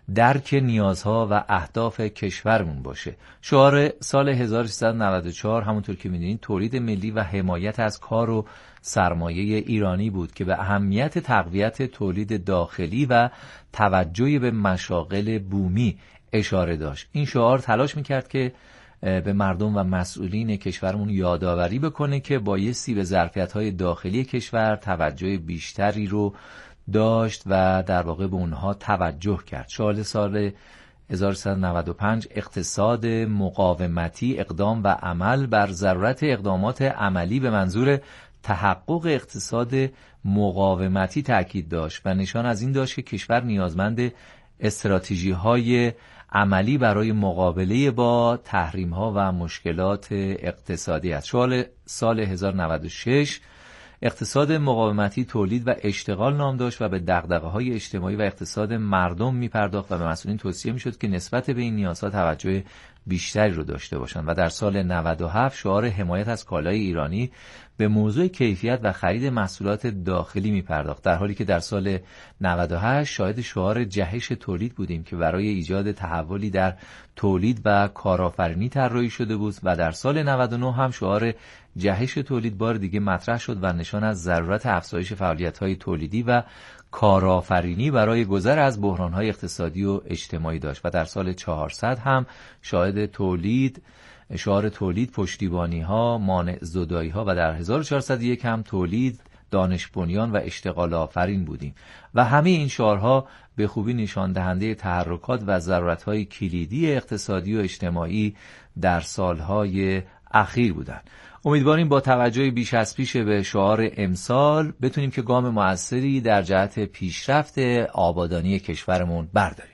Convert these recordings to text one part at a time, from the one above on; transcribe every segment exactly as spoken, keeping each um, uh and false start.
درک نیازها و اهداف کشورمون باشه. شعار سال هزار و سیصد و نود و چهار همونطور که می‌دونید تولید ملی و حمایت از کار و سرمایه ایرانی بود که به اهمیت تقویت تولید داخلی و توجه به مشاغل بومی اشاره داشت. این شعار تلاش می‌کرد که به مردم و مسئولین کشورمون یادآوری بکنه که بایستی به ظرفیت‌های داخلی کشور توجه بیشتری رو داشت و در واقع به اونها توجه کرد. شعار سال هزار و سیصد و نود و پنج اقتصاد مقاومتی، اقدام و عمل بر ضرورت اقدامات عملی به منظور تحقق اقتصاد مقاومتی تاکید داشت و نشان از این داشت که کشور نیازمند استراتژی‌های عملی برای مقابله با تحریم‌ها و مشکلات اقتصادی است. شعار سال هزار و نود و شش اقتصاد مقاومتی، تولید و اشتغال نام داشت و به دغدغه‌های اجتماعی و اقتصاد مردم می‌پرداخت و به مسئولین توصیه می‌شد که نسبت به این نیازها توجه بیشتری رو داشته باشند. و در سال نود و هفت شعار حمایت از کالای ایرانی به موضوع کیفیت و خرید محصولات داخلی می‌پرداخت، در حالی که در سال نود و هشت شاهد شعار جهش تولید بودیم که برای ایجاد تحولی در تولید و کارآفرینی طراحی شده بود و در سال نود و نه هم شعار جهش تولید بار دیگه مطرح شد و نشان از ضرورت افزایش فعالیت‌های تولیدی و کارآفرینی برای گذر از بحران‌های اقتصادی و اجتماعی داشت. و در سال چهارصد هم شاهد تولید شعار تولید، پشتیبانی‌ها، مانع زدایی‌ها و در هزار و چهارصد و یک هم تولید، دانش بنیان و اشتغال آفرین بودیم و همه این شعارها به خوبی نشان دهنده تحرکات و ضرورت‌های کلیدی اقتصادی و اجتماعی در سال‌های اخیر بودند. امیدواریم با توجه بیش از پیش به شعار امسال بتونیم که گام مؤثری در جهت پیشرفت آبادانی کشورمون برداریم.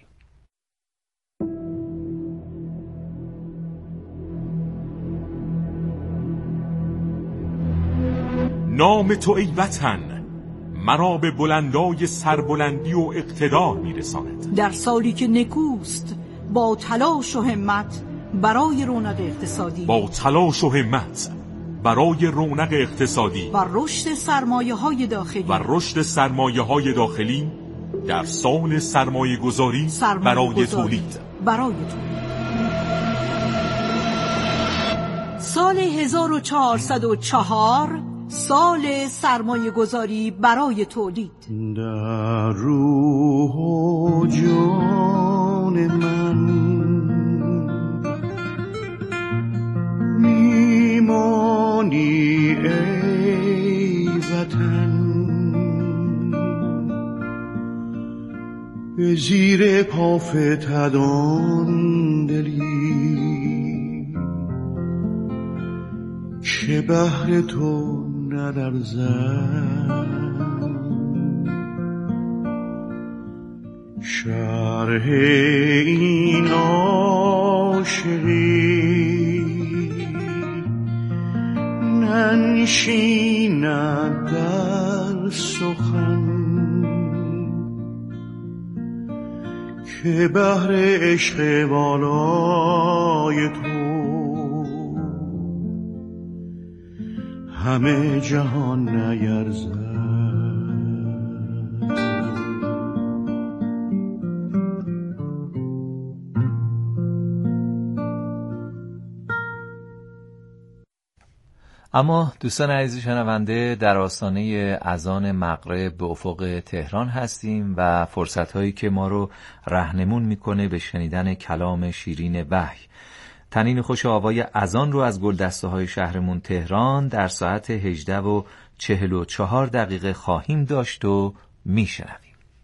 نام تو ای وطن مرا به بلندای سربلندی و اقتدار میرساند. در سالی که نکوست با تلاش و همت برای رونق اقتصادی با تلاش و همت برای رونق اقتصادی و رشد سرمایه‌های داخلی و رشد سرمایه‌های داخلی در سال سرمایه گذاری برای تولید برای تولید سال هزار و چهارصد و چهار سال سرمایه گذاری برای تولید. در روح و جان من میمانی ای وطن، به زیر پافتدان دلی که بهر تو ندرزد. شرح این عاشقی ننشیند در سخن که بهر عشق والای تو همه جهان نیرزد. اما دوستان عزیز شنونده، در آستانه اذان مغرب به افق تهران هستیم و فرصت‌هایی که ما رو راهنمون میکنه به شنیدن کلام شیرین وحی. تنین خوش آوای اذان رو از گلدسته‌های شهرمون تهران در ساعت هجده و چهل و چهار دقیقه خواهیم داشت و میشنویم.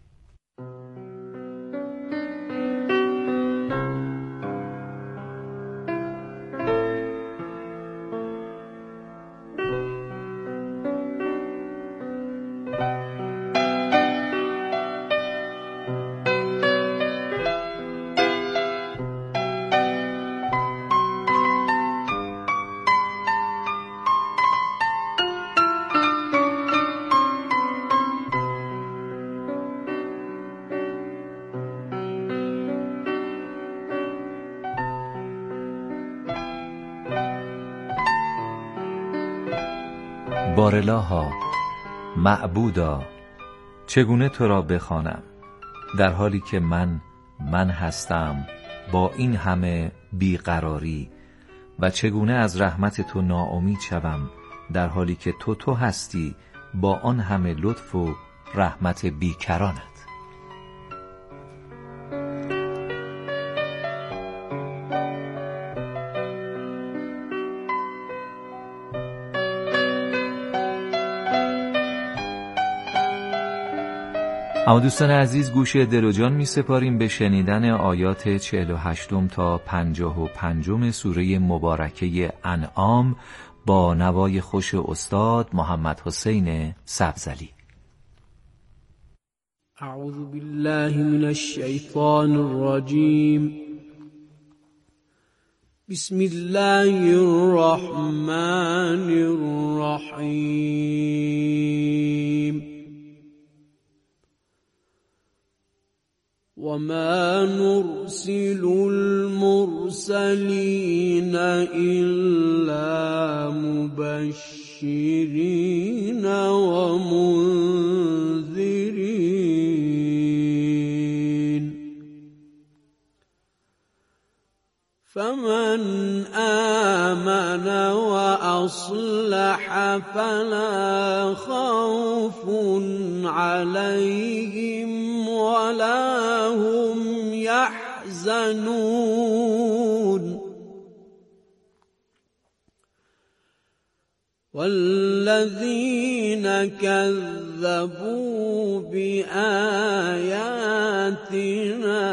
بارالها، معبودا، چگونه تو را بخوانم در حالی که من من هستم با این همه بیقراری و چگونه از رحمت تو ناامید شوم در حالی که تو تو هستی با آن همه لطف و رحمت بیکرانت. اما دوستان عزیز، گوش دل و جان می سپاریم به شنیدن آیات چهل و هشتم تا پنجاه و پنجم سوره مبارکه انعام با نوای خوش استاد محمد حسین سبزعلی. اعوذ بالله من الشیطان الرجیم. بسم الله الرحمن الرحیم. وما نرسل المرسلين إلا مبشرين ومنذرين فمن آمن وأصلح فلا خوف عليهم ولا هم يحزنون والذين كذبوا بآياتنا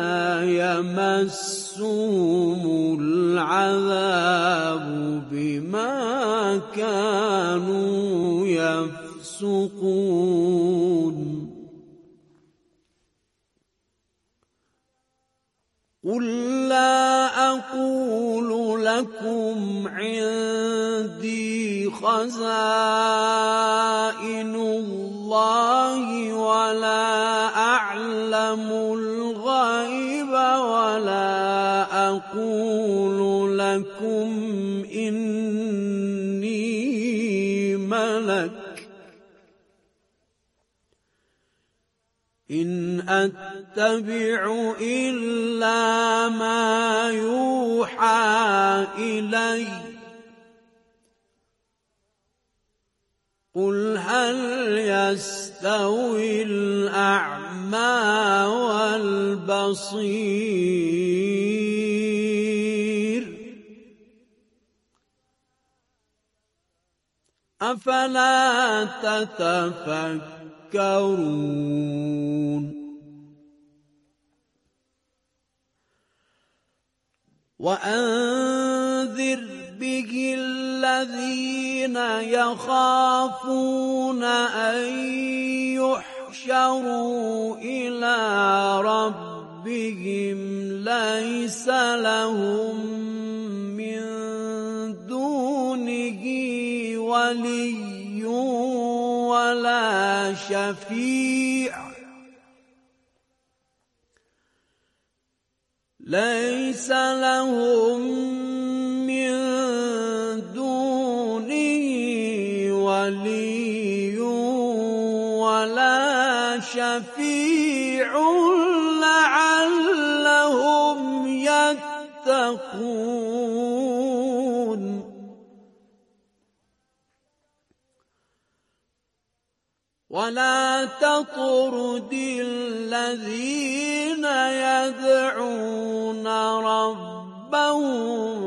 يمسهم العذاب بما كانوا يفسقون قل لا أقول لكم عندي خزائن الله ولا أعلم الغيب ولا أقول لكم إني ملك إن أتبع إلا ما يوحى إلي قل هل يستوي الأعمى والبصير أفلا تتفكرون وأنذر به الذين يخافون أن يحشروا إلى ربهم ليس لهم من دونه ولي ولا شفيع ليس لهم من دونه ولي ولا شفيع لعلهم يتقون ولا تطرد الذين يدعون ربهم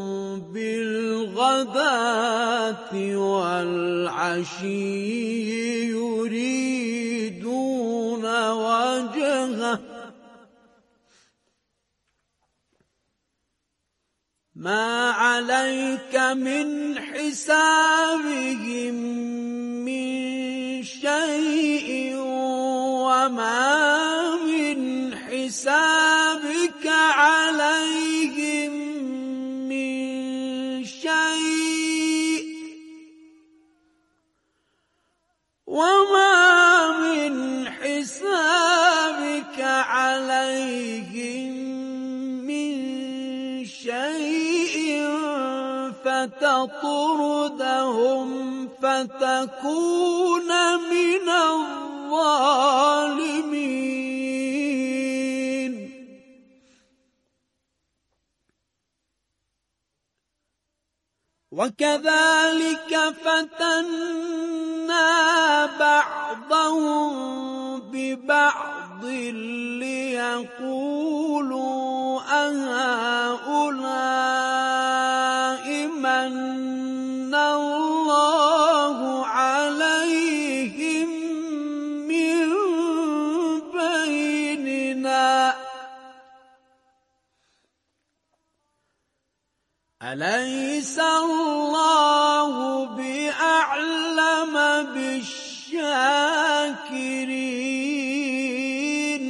بالغداة والعشي يريدون وجهه ما عليك من حسابهم من شيء وما من حسابك عليهم من شيء وما من حسابك عليهم من شيء فتطردهم فتكون من الظالمين وكذلك فتنا بعضهم ببعض ليقولوا أهؤلاء من الله عليهم من بيننا أليس الله بأعلم بالشاكرين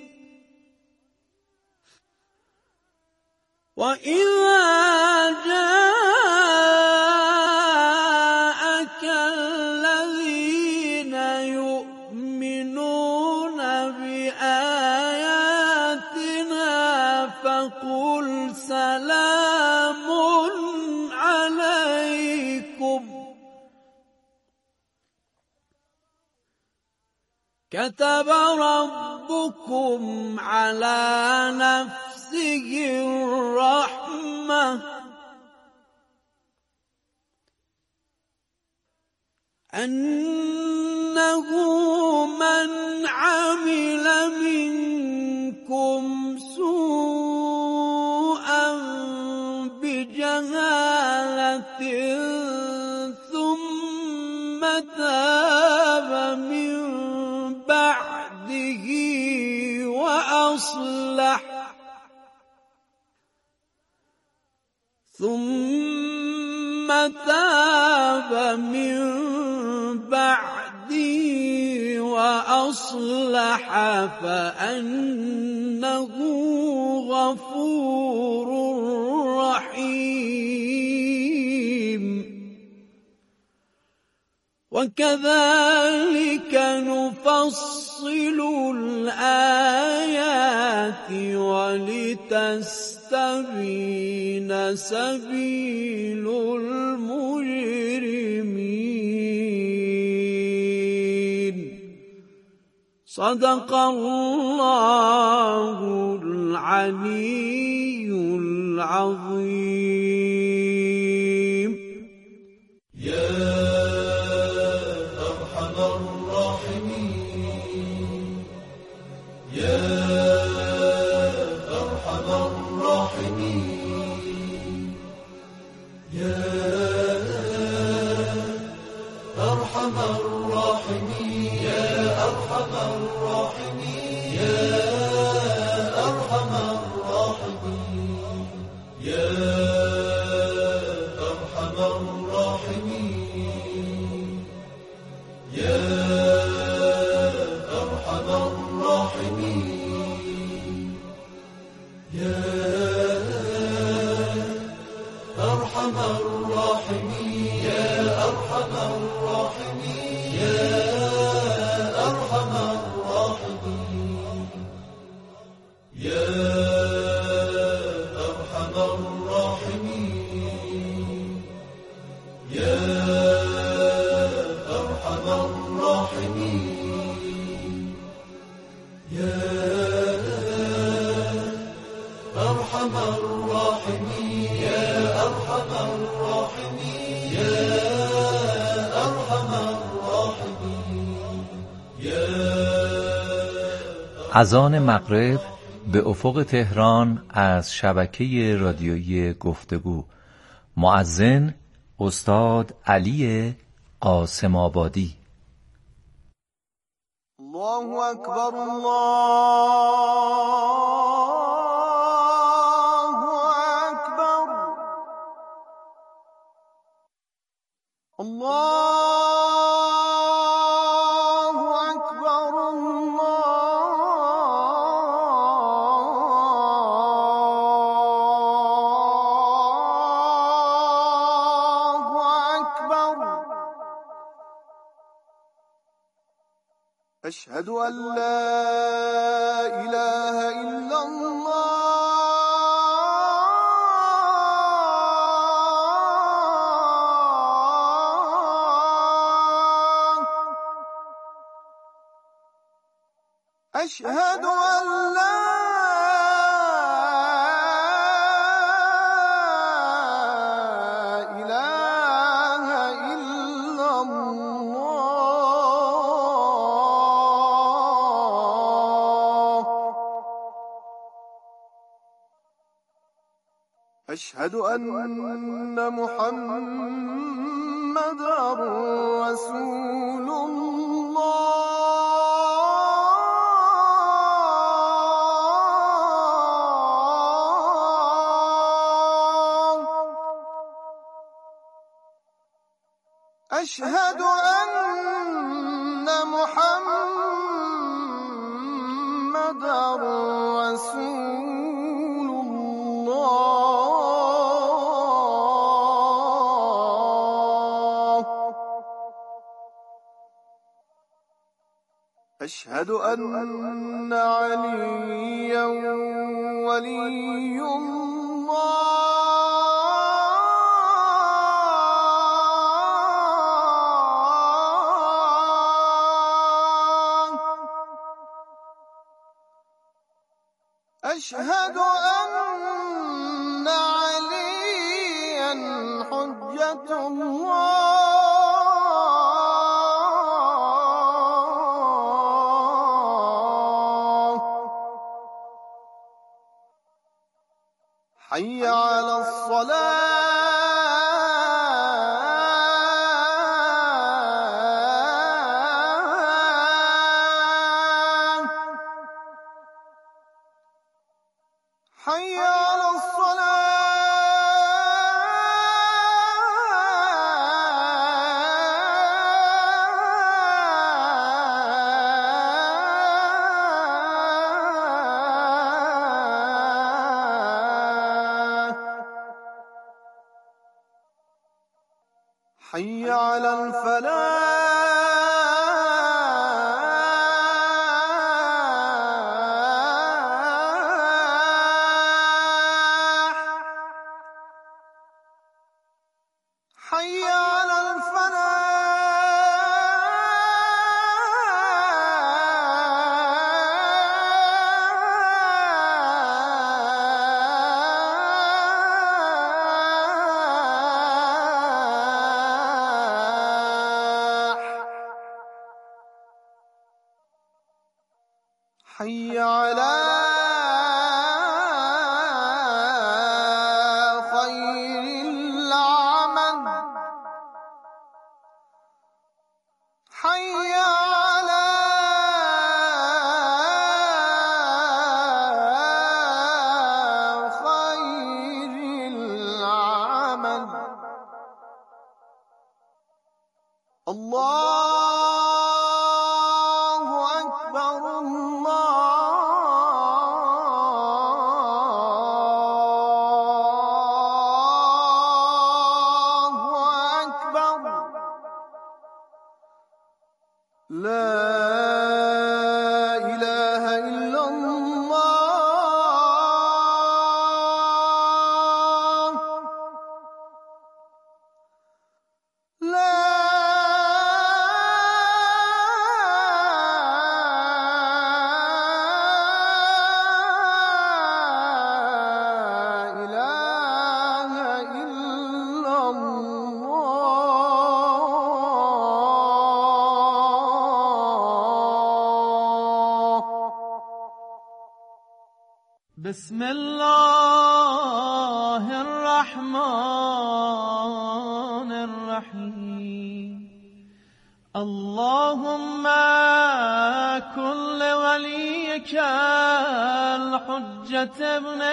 وإذا جاءك الذين يؤمنون بآياتنا فقل سلام عليكم كتب ربكم على نفسه الرحمة أنه من عمل منكم سوءا بجهالة ثم تاب من بعده وأصلح ثم تاب من بعده وأصلح فأنه غفور رحيم وكذلك نفصل الآيات ولتستبين سبيل المجرمين صدق الله العلي العظيم. اذان مغرب به افق تهران از شبکه رادیویی گفتگو. مؤذن استاد علی قاسم آبادی. الله اکبر الله اکبر الله أشهد أن لا إله إلا الله أشهد أن لا إله أشهد أن محمدًا رسول الله. أشهد أن محمدًا رسول الله. أشهد أن عليا ولي الله. أشهد أن عليا حجة الله. حي على الصلاة. حي على الصلاة. حي على الفلاح. حي على الفلاح. حي على خير العمل. حي على خير العمل. الله أكبر الله أكبر. لا إله إلا الله. لا إله إلا الله. بسم الله الرحمن الرحيم. اللهم كن لوليك الحجة ابن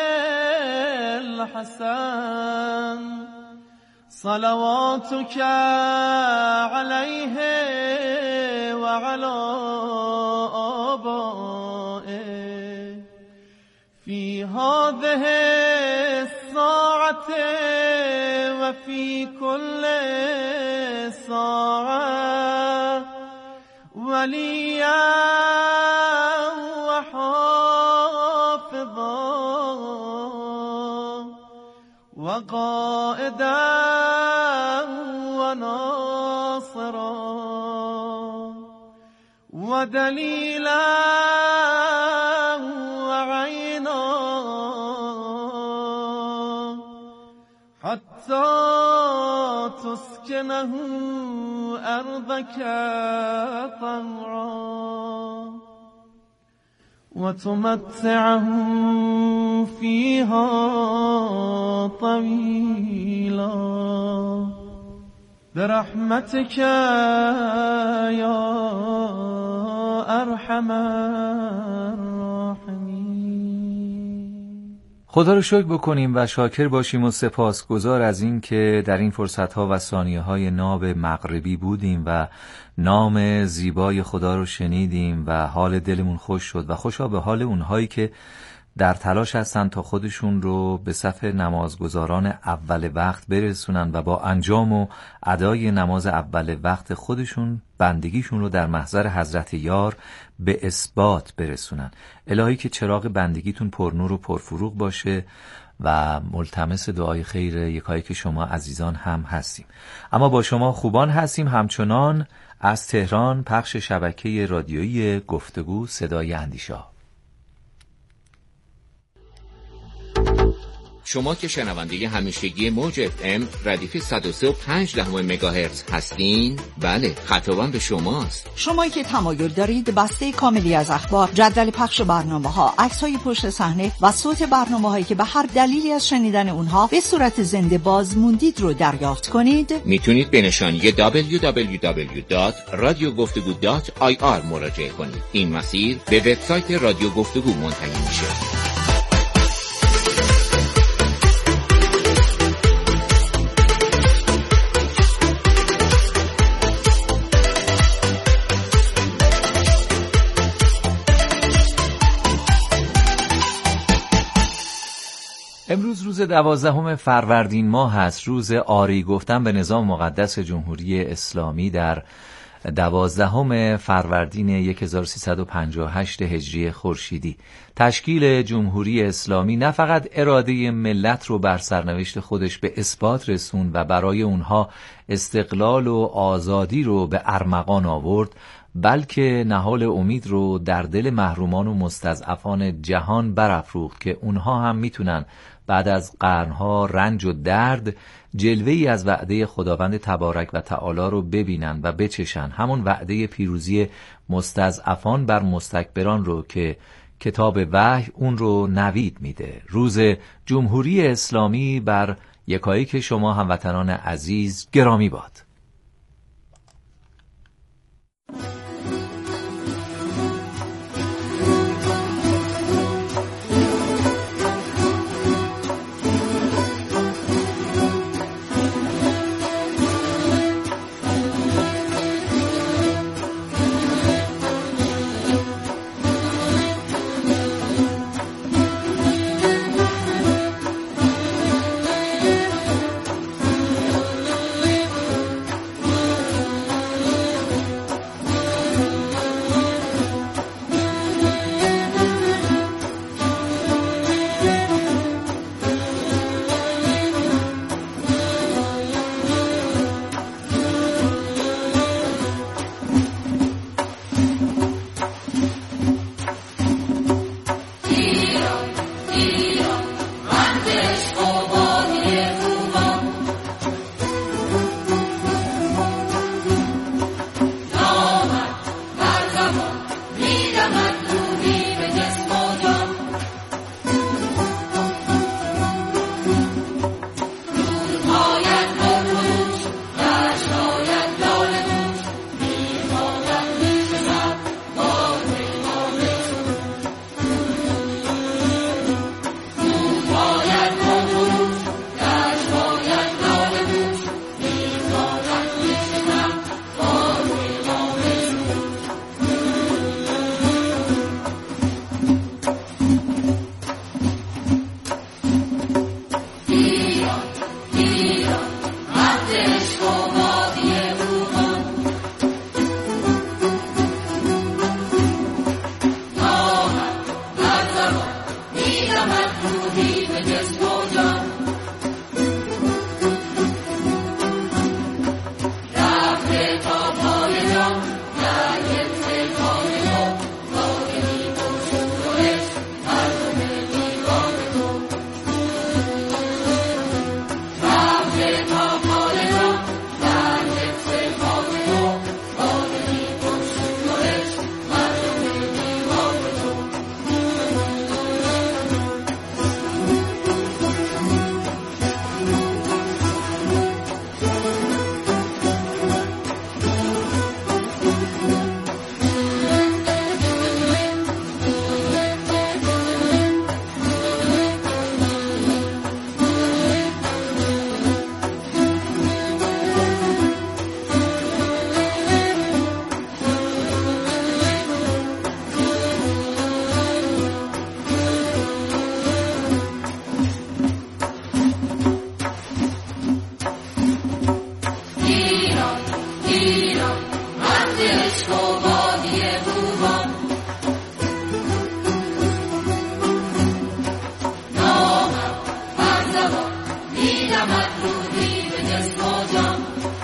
الحسن صلواتك عليه وعلى آبائه في هذه الساعة وفي كل ساعة وليا وحافظا وقائدا وناصرا ودليلا وعينا حتى تسكنه أرضك طوعا وتمتعه فيها طويلا برحمتك يا ارحم الراحمین. خدا رو شکر بکنیم و شاکر باشیم و سپاسگزار از این که در این فرصت‌ها و ثانیه‌های ناب مغربی بودیم و نام زیبای خدا رو شنیدیم و حال دلمون خوش شد و خوشا به حال اونهایی که در تلاش هستن تا خودشون رو به صف نمازگزاران اول وقت برسونن و با انجام و ادای نماز اول وقت خودشون بندگیشون رو در محضر حضرت یار به اثبات برسونن. الهی که چراغ بندگیتون پرنور و پرفروغ باشه و ملتمس دعای خیر یکایی که شما عزیزان هم هستیم. اما با شما خوبان هستیم همچنان از تهران، پخش شبکه رادیویی گفتگو صدای اندیشه. شما که شنونده همیشگی موج اف ام ردیف صد و سه و پنج دهم مگاهرتز هستین، بله خطابم به شماست. شمایی که تمایل دارید بسته کاملی از اخبار، جدول پخش برنامه‌ها، عکس‌های پشت صحنه و صوت برنامه‌هایی که به هر دلیلی از شنیدن اونها به صورت زنده باز موندید رو دریافت کنید، میتونید به نشانی دبلیو دبلیو دبلیو دات رادیو گفتگو دات آی آر مراجعه کنید. این مسیر به وبسایت رادیو گفتگو منتهی میشه. امروز روز دوازدهم فروردین ماه هست، روز آری گفتن به نظام مقدس جمهوری اسلامی در دوازدهم فروردین هزار و سیصد و پنجاه و هشت هجری خورشیدی. تشکیل جمهوری اسلامی نه فقط اراده ملت رو بر سرنوشت خودش به اثبات رسون و برای اونها استقلال و آزادی رو به ارمغان آورد، بلکه نهال امید رو در دل محرومان و مستضعفان جهان برافروخت که اونها هم میتونن بعد از قرنها رنج و درد جلوه‌ای از وعده خداوند تبارک و تعالی رو ببینن و بچشن، همون وعده پیروزی مستضعفان بر مستکبران رو که کتاب وحی اون رو نوید میده. روز جمهوری اسلامی بر یکایک شما هموطنان عزیز گرامی باد. میدمد رودی به جسم و جان.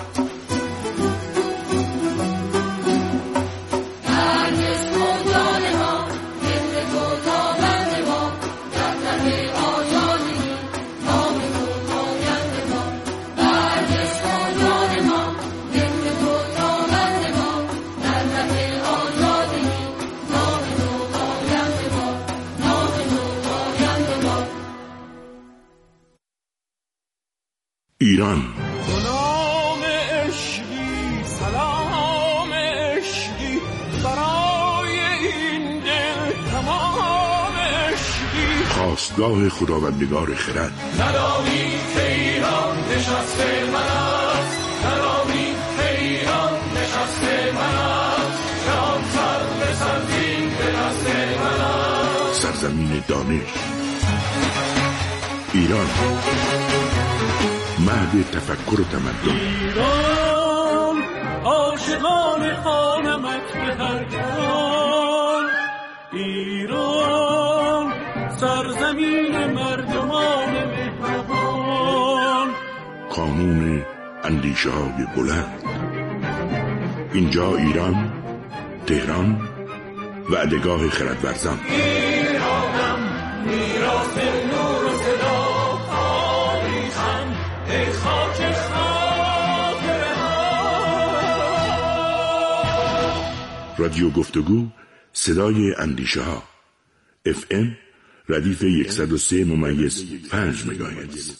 در جسم و جان ما مثل تو تابنده ما، در طرف آزادگی نام تو پاینده ما. در جسم و جان ما مثل تو تابنده ما، در طرف آزادگی نام تو پاینده ما، نام تو پاینده ما. ایران سلام عشقی، سلام عشقی، برای این دل تمام عشقی. خواستگاه خداوندگار خرد. ندانی که ایران نشسته من است، ندانی که ایران نشسته من است، جهان سر به سرزین به دست من است. سرزمین دانش. ایران مهد تفکر و تمدن. ایران عاشقان خانمت به هر کران، ایران سرزمین مردمان مهربان. کانون اندیشه های بلند. اینجا ایران، تهران، وعدگاه خردورزان. ایرانم میراث نور و صدا، تاریخم ای خاک خاطره ها. رادیو گفتگو، صدای اندیشه ها. اف ام ردیف صد و سه ممیز پنج مگاهرتز.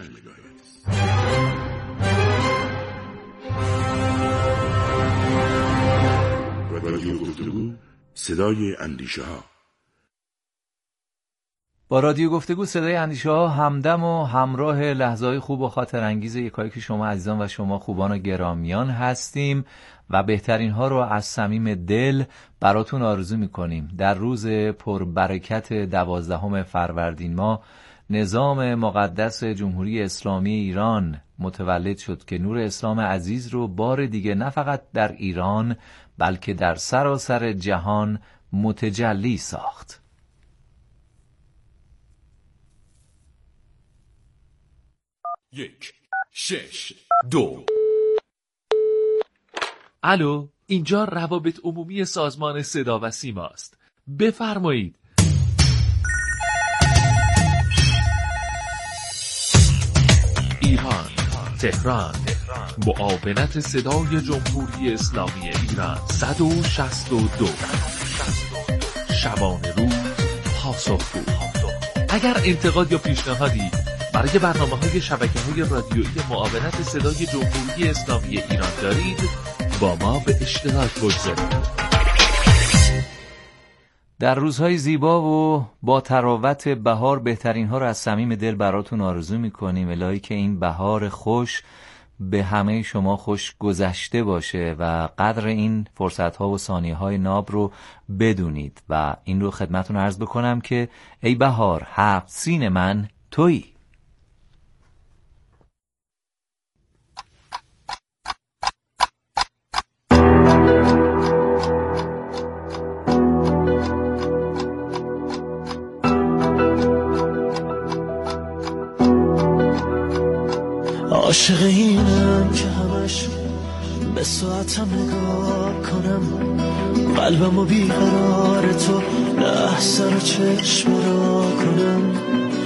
رادیو گفتگو، صدای اندیشه ها. با رادیو گفتگو صدای اندیشه ها همدم و همراه لحظه‌های خوب و خاطر انگیز یکایی که شما عزیزان و شما خوبان و گرامیان هستیم و بهترین ها رو از صمیم دل براتون آرزو میکنیم. در روز پربرکت دوازدهم فروردین ماه نظام مقدس جمهوری اسلامی ایران متولد شد که نور اسلام عزیز رو بار دیگه نه فقط در ایران بلکه در سراسر جهان متجلی ساخت. یک شش دو. الو، اینجا روابط عمومی سازمان صدا و سیما است. بفرمایید. ایران، تهران، معاونت صدای جمهوری اسلامی ایران صد و شصت و دو. شبانه روز پاسخگو. اگر انتقاد یا پیشنهادی برای برنامه‌های شبکه‌های رادیویی معاونت صدای جمهوری اسلامی ایران دارید، با ما به اشتراک بگذارید. در روزهای زیبا و با تراوت بهار بهترین ها رو از صمیم دل براتون آرزو میکنیم. الهی که این بهار خوش به همه شما خوش گذشته باشه و قدر این فرصت ها و ثانیه های ناب رو بدونید و این رو خدمتون عرض بکنم که ای بهار هفت سین من تویی. عاشق اینم که همش به ساعتم نگاه کنم، قلبم و بیقرار تو لحظه رو چشم را کنم.